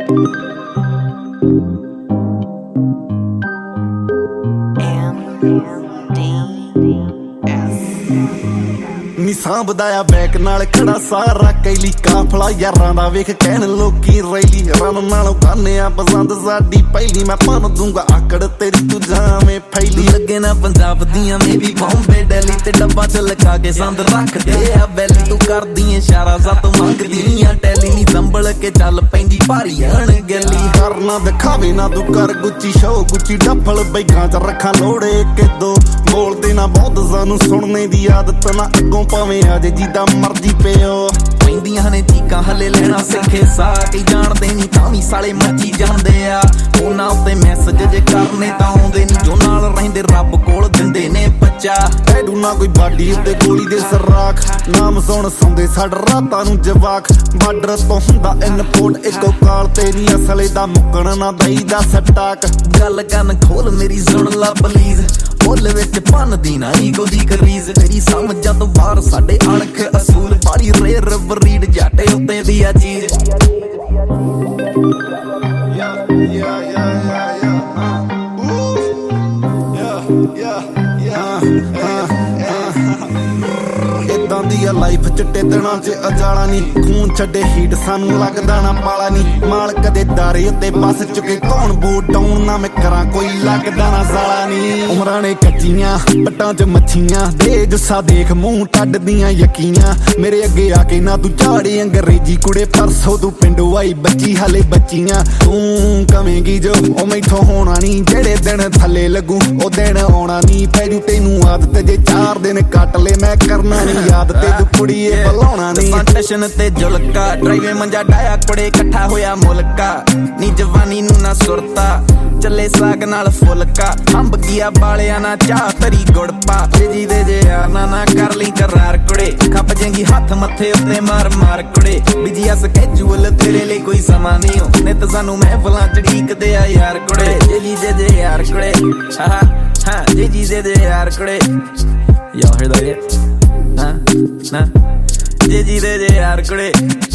ਨੀ ਸਾਂਭਦਾ ਆ ਬੈਕ ਨਾਲ ਖੜਾ ਸਾਰਾ ਕੈਲੀ ਕਾਫਲਾ ਯਾਰਾਂ ਦਾ ਵੇਖ ਕਹਿਣ ਲੋਕੀ ਰੈਲੀ ਰਨ ਨਾਲੋਂ ਖਾਨਿਆ ਪਸੰਦ ਸਾਡੀ ਪਹਿਲੀ ਮੈਂ ਭੰਨ ਦੂੰਗਾ ਆਕੜ ਤੇਰੀ ਤੂੰ ਜਾਵੇਂ ਫੈਲੀ ਲੱਗੇ ਨਾ ਪੰਜਾਬ ਦੀਆਂ ਮੇਬੀ ਬੰਬੇ ਦਿੱਲੀ ਤੇ ਡੱਬਾ ਚ ਲਗਾ ਕੇ ਸੰਦ ਰੱਖਦੇ ਆ ਬੈਲੀ ਤੂੰ ਕਰਦੀ ਇਸ਼ਾਰਾ ਜ਼ਤ ਮੰਗਦੀ ਆ ਟੈਲੀ ਨੀ ਸੰਭਲ ਕੇ ਚੱਲ ਪੈਂਦੀ ਭਾਰੀ ਅਣ ਗੱਲੀ ਕਰਨਾ ਦਿਖਾਵੇ ਨਾ ਤੂੰ ਕਰ ਗੁੱਚੀ ਸ਼ੋ ਗੁੱਚੀ ਡੱਫਲ ਬੈਗਾਂ ਚ ਰੱਖਾਂ ਲੋੜੇ ਕਿਦੋਂ ਬੋਲਦੇ ਨਾ ਬਹੁਤ ਸਾਨੂੰ ਸੁਣਨੇ ਦੀ ਆਦਤ ਨਾ ਅੱਗੋਂ ਭਾਵੇਂ ਆਜੇ ਜਿੱਦਾਂ ਮਰਜੀ ਪਿਓ ਪੈਂਦੀਆਂ ਨੇ ਚੀਕਾਂ ਹਲੇ ਲੈਣਾ ਸਿੱਖੇ ਸਾਕੀ ਜਾਣਦੇ ਨਹੀਂ ਤਾਂ ਵੀ ਸਾਲੇ ਮੱਚੀ ਜਾਂਦੇ ਆ ਉਹਨਾਂ ਉੱਤੇ ਮੈਸੇਜ ਜੇ ਕਰਨੇ ਤਾਂ ਆਉਂਦੇ ਨਹੀਂ ਜੋ ਨਾਲ ਰਹਿੰਦੇ ਰੱਬ ਕੋਲ ਦਿੰਦੇ ਨੇ ਬੱਚਾ ਐਡੂ ਨਾ ਕੋਈ ਬਾਡੀ ਉੱਤੇ ਗੋਲੀ ਦੇ ਸਰਾਖ ਨਾਮ ਸੁਣ ਸੌਂਦੇ ਸਾਡ ਰਾਤਾਂ ਨੂੰ ਜਵਾਕ ਬਾਰਡਰ ਤੋਂ ਹੁੰਦਾ ਇਨਪੋਰਟ ਇੱਕੋ ਕਾਲ ਤੇਰੀ ਅਸਲੇ ਦਾ ਮੁੱਕਣ ਨਾ ਦਈਦਾ ਸਟਾਕ ਗੱਲ ਕੰਨ ਖੋਲ ਮੇਰੀ ਸੁਣ ਲਾ ਪਲੀਜ਼ ਮੁੱਲ ਵਿੱਚ ਭੰਨਦੀ ਨਾ ਈਗੋ ਦੀ ਕਰੀਜ਼ ਤੇਰੀ ਸਮਝਾਂ ਤੋਂ ਬਾਹਰ ਸਾਡੇ ਅਣਖ ਅਸੂਲ ਬਾੜੀ ਰੇਰ ਬਰੀਡ ਜਾਟੇ ਉੱਤੇ ਦੀ ਆ ਚੀਜ਼ ਇਦਾਂ ਦੀ ਆ ਲਾਈਫ ਚਿੱਟੇ ਦਿਨਾਂ ਚ ਅਜਾਲਾ ਨੀ ਖੂਨ ਛੱਡੇ ਹੀਟ ਸਾਨੂੰ ਲੱਗਦਾ ਨਾ ਪਾਲਾ ਨੀ ਮਾਲ ਕਦੇ ਦਾਰੇ ਉੱਤੇ ਬੱਸ ਚੁੱਕੇ ਕੌਣ ਬੂਟ ਡਾਊਨ ਨਾ ਮੈਂ ਕਰਾਂ ਕੋਈ ਲੱਗਦਾ ਨਾ ਸਾਲਾ ਨੀ ਉਮਰਾਂ ਨੇ ਕੱਚੀਆਂ ਪੱਟਾਂ ਚ ਮੱਛੀਆਂ ਦੇ ਜੁੱਸਾ ਦੇਖ ਮੂੰਹ ਟੱਡਦੀਆਂ ਯਕੀਆਂ ਮੇਰੇ ਅੱਗੇ ਆ ਕੇ ਨਾ ਤੂੰ ਝਾੜੀ ਅੰਗਰੇਜ਼ੀ ਕੁੜੇ ਪਰਸੋਂ ਤੂੰ ਪਿੰਡੋਂ ਆਈ ਬੱਚੀ ਹਲੇ ਬੱਚੀਆਂ ਤੂੰ ਕਵੇਂਗੀ ਜੋ ਉਹ ਮੈਥੋਂ ਹੋਣਾ ਨੀ ਜਿਹੜੇ ਦਿਨ ਥੱਲੇ ਲੱਗੂ ਉਹ ਦਿਨ ਆਉਣਾ ਨੀ ਪੈਜੂ ਤੈਨੂੰ ਆਦਤ ਜੇ 4 ਦਿਨ ਕੱਟ ਲੈ ਮੈਂ ਕਰਨਾ ਨੀ ਯਾਦ ਤੇ ਤੂੰ ਕੁੜੀਏ ਬਲਾਉਣਾ ਨੀ ਟੈਸ਼ਨ ਤੇ ਜੁਲਕਾ ਡਰਾਈਵੇ ਮੰਜਾ ਡਾਇਆ ਕੁੜੇ ਇਕੱਠਾ ਹੋਇਆ ਮੁਲਕਾ ਨੀ ਜਵਾਨੀ ਨੂੰ ਨਾ ਸੁਰਤਾ ਚੱਲੇ ਸਾਗ ਨਾਲ ਫੁਲਕਾ ਅੰਬ ਗਿਆ ਬਾਲਿਆਂ ਨਾ ਚਾਹ ਤਰੀ ਗੁੜ ਪਾ ਜੀ ਦੇ ਜੇ ਯਾਰ ਨਾ ਕਰ ਲਈ ਕਰਾਰ ਕੁੜੇ ਖੱਪ ਜੇਂਗੀ ਹੱਥ ਮੱਥੇ ਉੱਤੇ ਮਾਰ ਮਾਰ ਕੁੜੇ ਬਿਜੀਆ ਸਕੈਜੂਅਲ ਤੇਰੇ ਲਈ ਕੋਈ ਸਮਾਂ ਨਹੀਂ ਹੋ ਨਿਤ ਸਾਨੂੰ ਮਹਿਫਲਾਂ ਚੜੀਕਦੇ ਆ ਯਾਰ ਕੁੜੇ ਜੀ ਦੇ ਯਾਰ ਕੁੜੇ ਹਾਂ ਜੀ ਦੇ ਯਾਰ ਕੁੜੇ Y'all hear that yet? Nah. Did you yar kude?